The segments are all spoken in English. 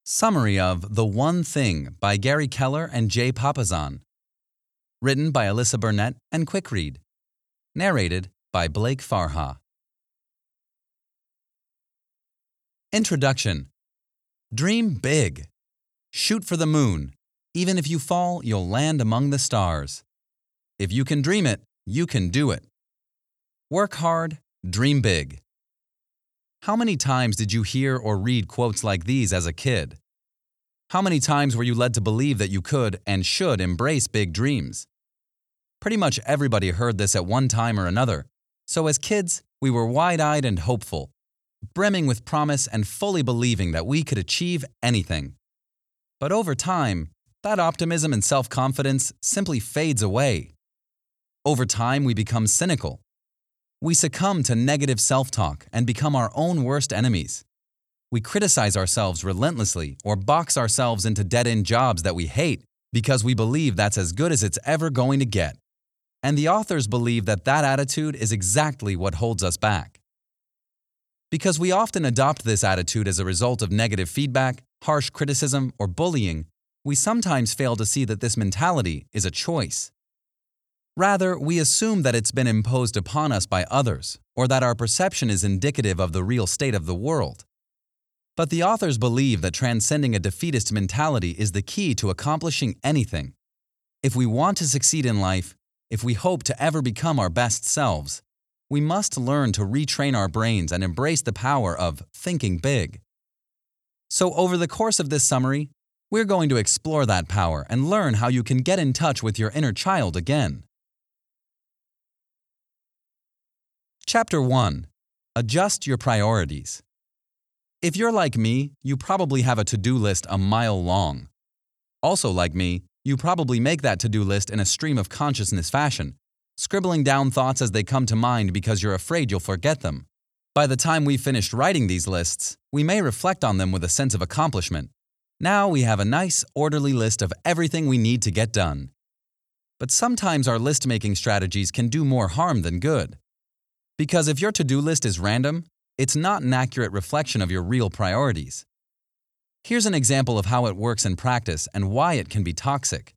Summary of The One Thing by Gary Keller and Jay Papasan. Written by Alyssa Burnett and Quick Read. Narrated by Blake Farha. Introduction. Dream big. Shoot for the moon. Even if you fall, you'll land among the stars. If you can dream it, you can do it. Work hard, dream big. How many times did you hear or read quotes like these as a kid? How many times were you led to believe that you could and should embrace big dreams? Pretty much everybody heard this at one time or another, so as kids, we were wide-eyed and hopeful, brimming with promise and fully believing that we could achieve anything. But over time, that optimism and self-confidence simply fades away. Over time, we become cynical. We succumb to negative self-talk and become our own worst enemies. We criticize ourselves relentlessly or box ourselves into dead-end jobs that we hate because we believe that's as good as it's ever going to get. And the authors believe that that attitude is exactly what holds us back. Because we often adopt this attitude as a result of negative feedback, harsh criticism, or bullying, we sometimes fail to see that this mentality is a choice. Rather, we assume that it's been imposed upon us by others, or that our perception is indicative of the real state of the world. But the authors believe that transcending a defeatist mentality is the key to accomplishing anything. If we want to succeed in life, if we hope to ever become our best selves, we must learn to retrain our brains and embrace the power of thinking big. So over the course of this summary, we're going to explore that power and learn how you can get in touch with your inner child again. Chapter 1. Adjust your priorities. If you're like me, you probably have a to-do list a mile long. Also like me, you probably make that to-do list in a stream of consciousness fashion, scribbling down thoughts as they come to mind because you're afraid you'll forget them. By the time we've finished writing these lists, we may reflect on them with a sense of accomplishment. Now we have a nice, orderly list of everything we need to get done. But sometimes our list-making strategies can do more harm than good. Because if your to-do list is random, it's not an accurate reflection of your real priorities. Here's an example of how it works in practice and why it can be toxic.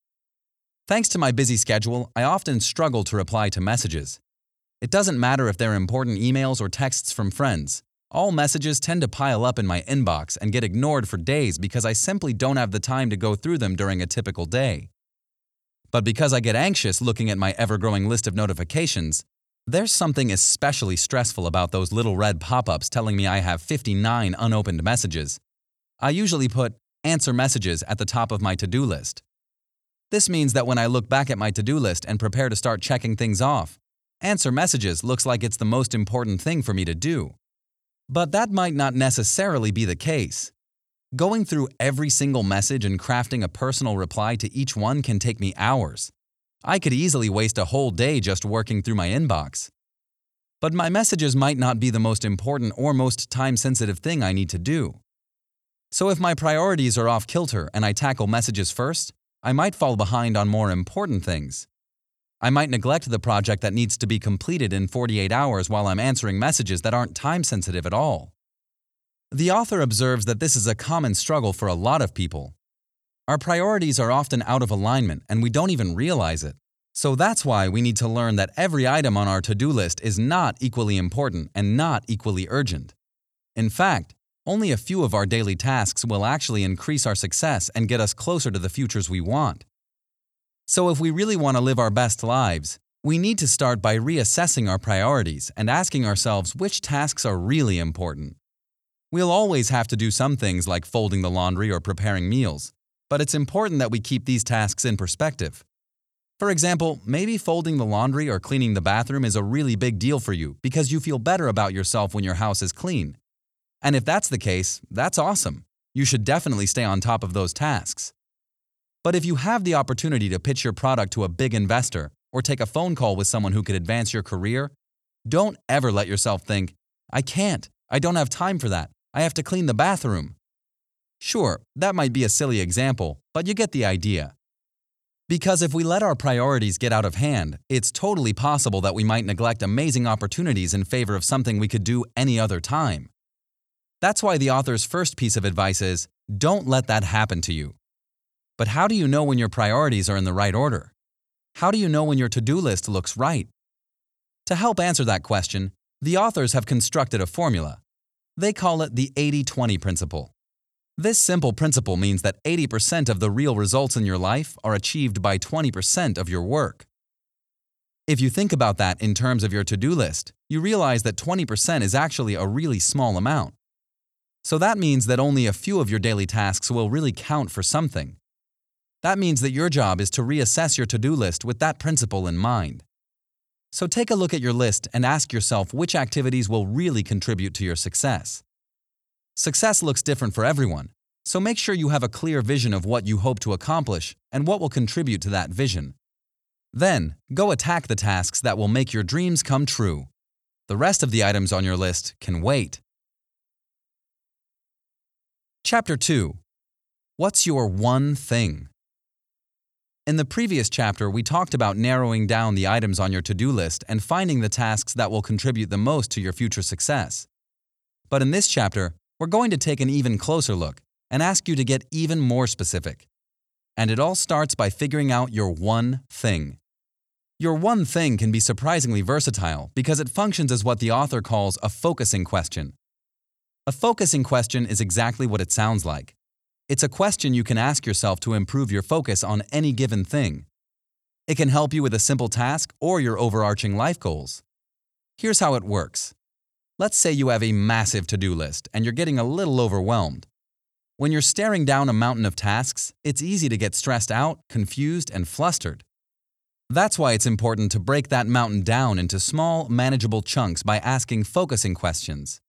Thanks to my busy schedule, I often struggle to reply to messages. It doesn't matter if they're important emails or texts from friends. All messages tend to pile up in my inbox and get ignored for days because I simply don't have the time to go through them during a typical day. But because I get anxious looking at my ever-growing list of notifications, there's something especially stressful about those little red pop-ups telling me I have 59 unopened messages. I usually put answer messages at the top of my to-do list. This means that when I look back at my to-do list and prepare to start checking things off, answer messages looks like it's the most important thing for me to do. But that might not necessarily be the case. Going through every single message and crafting a personal reply to each one can take me hours. I could easily waste a whole day just working through my inbox. But my messages might not be the most important or most time-sensitive thing I need to do. So if my priorities are off kilter and I tackle messages first, I might fall behind on more important things. I might neglect the project that needs to be completed in 48 hours while I'm answering messages that aren't time-sensitive at all. The author observes that this is a common struggle for a lot of people. Our priorities are often out of alignment and we don't even realize it. So that's why we need to learn that every item on our to-do list is not equally important and not equally urgent. In fact, only a few of our daily tasks will actually increase our success and get us closer to the futures we want. So if we really want to live our best lives, we need to start by reassessing our priorities and asking ourselves which tasks are really important. We'll always have to do some things like folding the laundry or preparing meals, but it's important that we keep these tasks in perspective. For example, maybe folding the laundry or cleaning the bathroom is a really big deal for you because you feel better about yourself when your house is clean. And if that's the case, that's awesome. You should definitely stay on top of those tasks. But if you have the opportunity to pitch your product to a big investor or take a phone call with someone who could advance your career, don't ever let yourself think, I don't have time for that, I have to clean the bathroom. Sure, that might be a silly example, but you get the idea. Because if we let our priorities get out of hand, it's totally possible that we might neglect amazing opportunities in favor of something we could do any other time. That's why the author's first piece of advice is, don't let that happen to you. But how do you know when your priorities are in the right order? How do you know when your to-do list looks right? To help answer that question, the authors have constructed a formula. They call it the 80-20 principle. This simple principle means that 80% of the real results in your life are achieved by 20% of your work. If you think about that in terms of your to-do list, you realize that 20% is actually a really small amount. So that means that only a few of your daily tasks will really count for something. That means that your job is to reassess your to-do list with that principle in mind. So take a look at your list and ask yourself which activities will really contribute to your success. Success looks different for everyone, so make sure you have a clear vision of what you hope to accomplish and what will contribute to that vision. Then, go attack the tasks that will make your dreams come true. The rest of the items on your list can wait. Chapter 2. What's your one thing? In the previous chapter, we talked about narrowing down the items on your to-do list and finding the tasks that will contribute the most to your future success. But in this chapter, we're going to take an even closer look and ask you to get even more specific. And it all starts by figuring out your one thing. Your one thing can be surprisingly versatile because it functions as what the author calls a focusing question. A focusing question is exactly what it sounds like. It's a question you can ask yourself to improve your focus on any given thing. It can help you with a simple task or your overarching life goals. Here's how it works. Let's say you have a massive to-do list and you're getting a little overwhelmed. When you're staring down a mountain of tasks, it's easy to get stressed out, confused, and flustered. That's why it's important to break that mountain down into small, manageable chunks by asking focusing questions.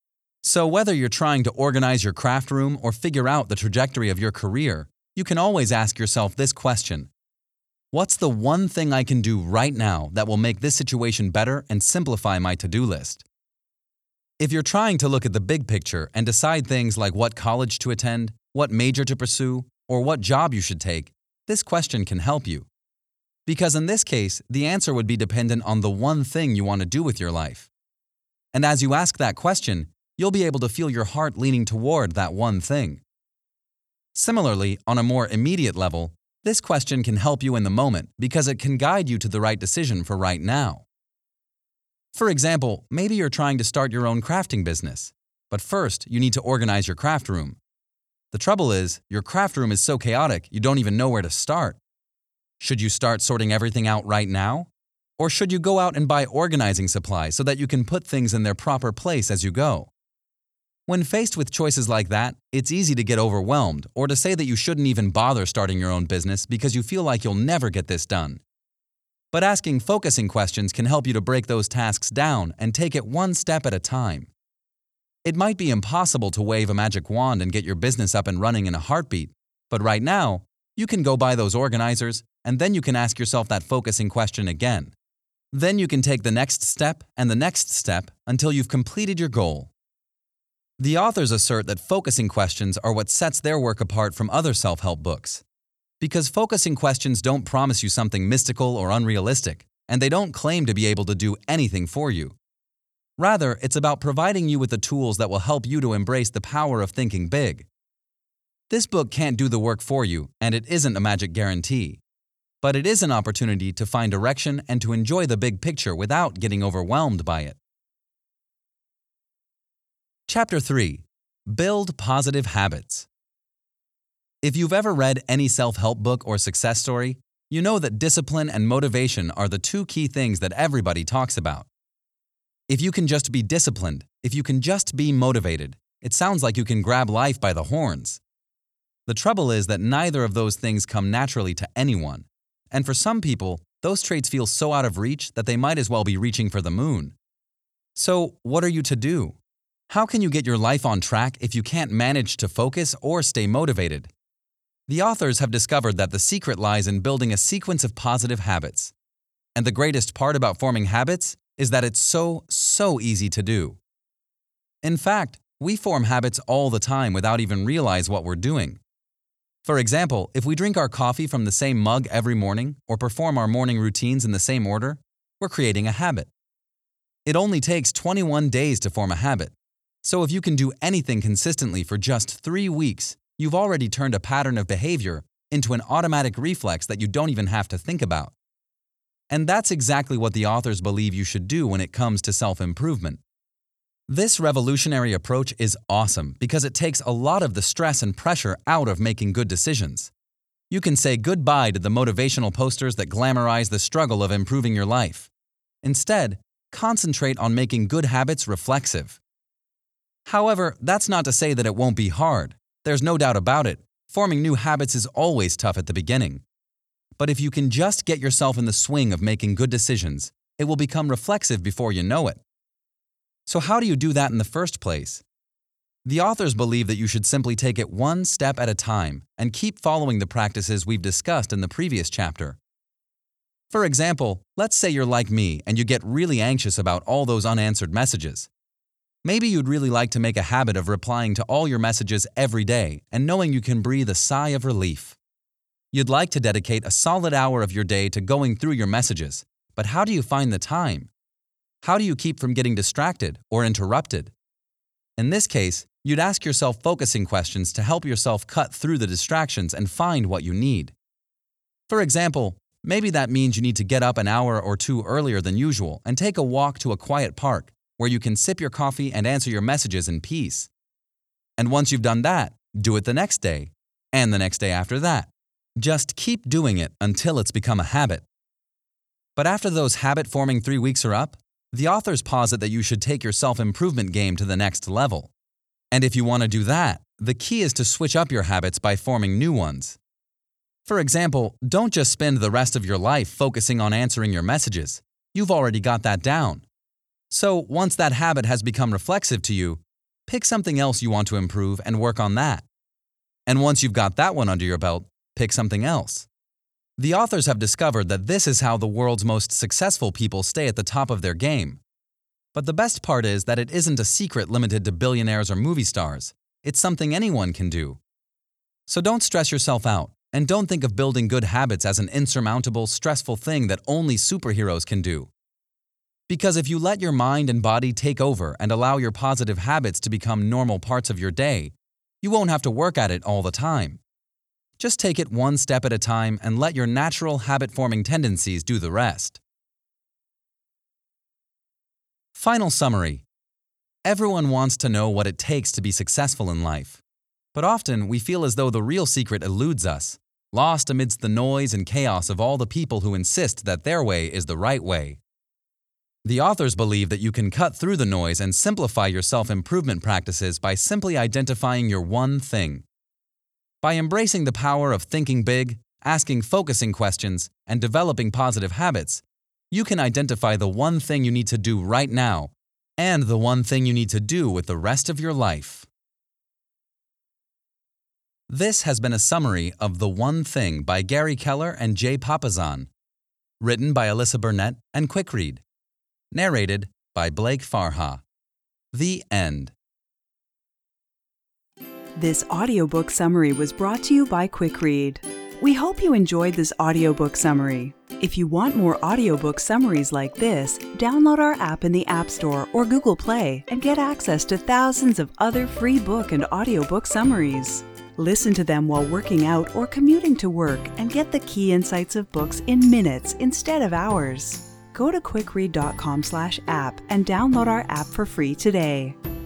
So whether you're trying to organize your craft room or figure out the trajectory of your career, you can always ask yourself this question. What's the one thing I can do right now that will make this situation better and simplify my to-do list? If you're trying to look at the big picture and decide things like what college to attend, what major to pursue, or what job you should take, this question can help you. Because in this case, the answer would be dependent on the one thing you want to do with your life. And as you ask that question, you'll be able to feel your heart leaning toward that one thing. Similarly, on a more immediate level, this question can help you in the moment because it can guide you to the right decision for right now. For example, maybe you're trying to start your own crafting business, but first you need to organize your craft room. The trouble is, your craft room is so chaotic you don't even know where to start. Should you start sorting everything out right now? Or should you go out and buy organizing supplies so that you can put things in their proper place as you go? When faced with choices like that, it's easy to get overwhelmed or to say that you shouldn't even bother starting your own business because you feel like you'll never get this done. But asking focusing questions can help you to break those tasks down and take it one step at a time. It might be impossible to wave a magic wand and get your business up and running in a heartbeat, but right now, you can go buy those organizers and then you can ask yourself that focusing question again. Then you can take the next step and the next step until you've completed your goal. The authors assert that focusing questions are what sets their work apart from other self-help books. Because focusing questions don't promise you something mystical or unrealistic, and they don't claim to be able to do anything for you. Rather, it's about providing you with the tools that will help you to embrace the power of thinking big. This book can't do the work for you, and it isn't a magic guarantee. But it is an opportunity to find direction and to enjoy the big picture without getting overwhelmed by it. Chapter 3. Build Positive Habits. If you've ever read any self-help book or success story, you know that discipline and motivation are the two key things that everybody talks about. If you can just be disciplined, if you can just be motivated, it sounds like you can grab life by the horns. The trouble is that neither of those things come naturally to anyone. And for some people, those traits feel so out of reach that they might as well be reaching for the moon. So, what are you to do? How can you get your life on track if you can't manage to focus or stay motivated? The authors have discovered that the secret lies in building a sequence of positive habits. And the greatest part about forming habits is that it's so easy to do. In fact, we form habits all the time without even realize what we're doing. For example, if we drink our coffee from the same mug every morning or perform our morning routines in the same order, we're creating a habit. It only takes 21 days to form a habit. So if you can do anything consistently for just 3 weeks, you've already turned a pattern of behavior into an automatic reflex that you don't even have to think about. And that's exactly what the authors believe you should do when it comes to self-improvement. This revolutionary approach is awesome because it takes a lot of the stress and pressure out of making good decisions. You can say goodbye to the motivational posters that glamorize the struggle of improving your life. Instead, concentrate on making good habits reflexive. However, that's not to say that it won't be hard. There's no doubt about it. Forming new habits is always tough at the beginning. But if you can just get yourself in the swing of making good decisions, it will become reflexive before you know it. So how do you do that in the first place? The authors believe that you should simply take it one step at a time and keep following the practices we've discussed in the previous chapter. For example, let's say you're like me and you get really anxious about all those unanswered messages. Maybe you'd really like to make a habit of replying to all your messages every day and knowing you can breathe a sigh of relief. You'd like to dedicate a solid hour of your day to going through your messages, but how do you find the time? How do you keep from getting distracted or interrupted? In this case, you'd ask yourself focusing questions to help yourself cut through the distractions and find what you need. For example, maybe that means you need to get up an hour or two earlier than usual and take a walk to a quiet park where you can sip your coffee and answer your messages in peace. And once you've done that, do it the next day, and the next day after that. Just keep doing it until it's become a habit. But after those habit-forming 3 weeks are up, the authors posit that you should take your self-improvement game to the next level. And if you want to do that, the key is to switch up your habits by forming new ones. For example, don't just spend the rest of your life focusing on answering your messages. You've already got that down. So once that habit has become reflexive to you, pick something else you want to improve and work on that. And once you've got that one under your belt, pick something else. The authors have discovered that this is how the world's most successful people stay at the top of their game. But the best part is that it isn't a secret limited to billionaires or movie stars. It's something anyone can do. So don't stress yourself out, and don't think of building good habits as an insurmountable, stressful thing that only superheroes can do. Because if you let your mind and body take over and allow your positive habits to become normal parts of your day, you won't have to work at it all the time. Just take it one step at a time and let your natural habit-forming tendencies do the rest. Final summary. Everyone wants to know what it takes to be successful in life. But often we feel as though the real secret eludes us, lost amidst the noise and chaos of all the people who insist that their way is the right way. The authors believe that you can cut through the noise and simplify your self-improvement practices by simply identifying your one thing. By embracing the power of thinking big, asking focusing questions, and developing positive habits, you can identify the one thing you need to do right now and the one thing you need to do with the rest of your life. This has been a summary of The One Thing by Gary Keller and Jay Papasan, written by Alyssa Burnett and Quick Read. Narrated by Blake Farha. The end. This audiobook summary was brought to you by Quick Read. We hope you enjoyed this audiobook summary. If you want more audiobook summaries like this, download our app in the App Store or Google Play and get access to thousands of other free book and audiobook summaries. Listen to them while working out or commuting to work and get the key insights of books in minutes instead of hours. Go to quickread.com/app and download our app for free today.